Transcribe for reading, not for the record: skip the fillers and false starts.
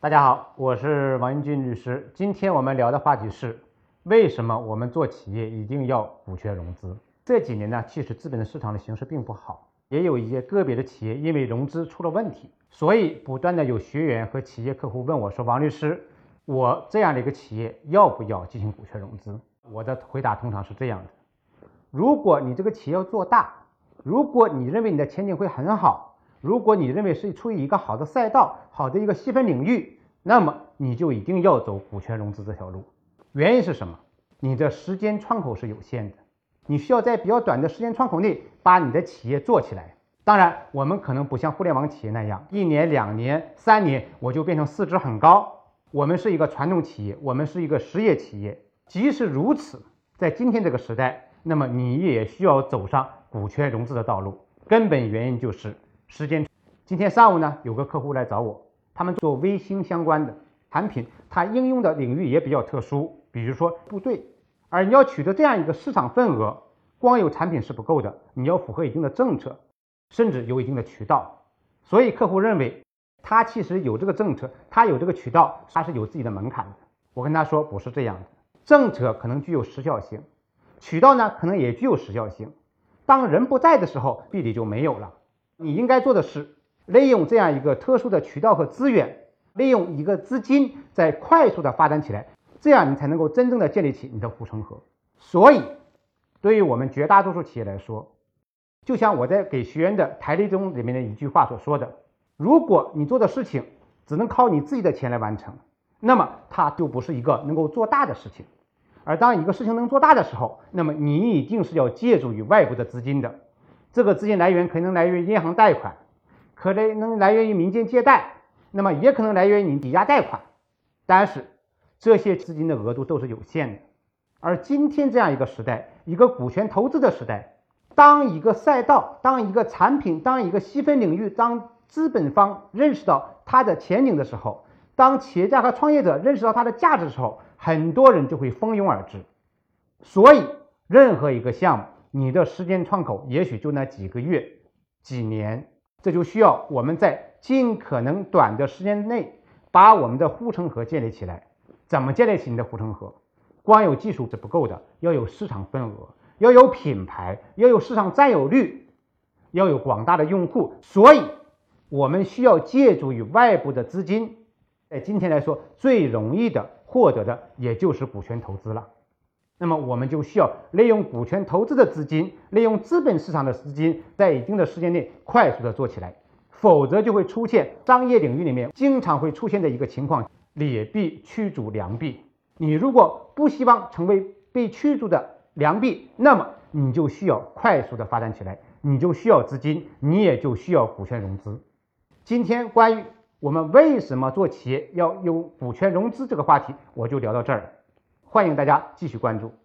大家好，我是王英军律师。今天我们聊的话题是为什么我们做企业一定要股权融资。这几年呢，其实资本市场的形势并不好，也有一些个别的企业因为融资出了问题，所以不断的有学员和企业客户问我说，王律师，我这样的一个企业要不要进行股权融资？我的回答通常是这样的：如果你这个企业要做大，如果你认为你的前景会很好，如果你认为是处于一个好的赛道，好的一个细分领域，那么你就一定要走股权融资这条路。原因是什么？你的时间窗口是有限的，你需要在比较短的时间窗口内把你的企业做起来。当然，我们可能不像互联网企业那样，1年、2年、3年我就变成市值很高。我们是一个传统企业，我们是一个实业企业。即使如此，在今天这个时代，那么你也需要走上股权融资的道路。根本原因就是时间。今天上午呢，有个客户来找我，他们做微星相关的产品，它应用的领域也比较特殊，比如说部队。而你要取得这样一个市场份额，光有产品是不够的，你要符合一定的政策，甚至有一定的渠道。所以客户认为他其实有这个政策，他有这个渠道，他是有自己的门槛的。我跟他说不是这样的，政策可能具有时效性，渠道呢可能也具有时效性。当人不在的时候，壁垒就没有了。你应该做的是利用这样一个特殊的渠道和资源，利用一个资金再快速的发展起来，这样你才能够真正的建立起你的护城河。所以对于我们绝大多数企业来说，就像我在给学员的台历中里面的一句话所说的，如果你做的事情只能靠你自己的钱来完成，那么它就不是一个能够做大的事情。而当一个事情能做大的时候，那么你一定是要借助于外部的资金的。这个资金来源可能来源于银行贷款，可能来源于民间借贷，那么也可能来源于你抵押贷款。但是这些资金的额度都是有限的。而今天这样一个时代，一个股权投资的时代，当一个赛道，当一个产品，当一个细分领域，当资本方认识到它的前景的时候，当企业家和创业者认识到它的价值的时候，很多人就会蜂拥而至。所以任何一个项目，你的时间窗口也许就那几个月、几年，这就需要我们在尽可能短的时间内把我们的护城河建立起来。怎么建立起你的护城河？光有技术是不够的，要有市场份额，要有品牌，要有市场占有率，要有广大的用户。所以我们需要借助于外部的资金。在今天来说，最容易的获得的也就是股权投资了。那么我们就需要利用股权投资的资金，利用资本市场的资金，在一定的时间内快速的做起来，否则就会出现商业领域里面经常会出现的一个情况，劣币驱逐良币。你如果不希望成为被驱逐的良币，那么你就需要快速的发展起来，你就需要资金，你也就需要股权融资。今天关于我们为什么做企业要有股权融资这个话题，我就聊到这儿，欢迎大家继续关注。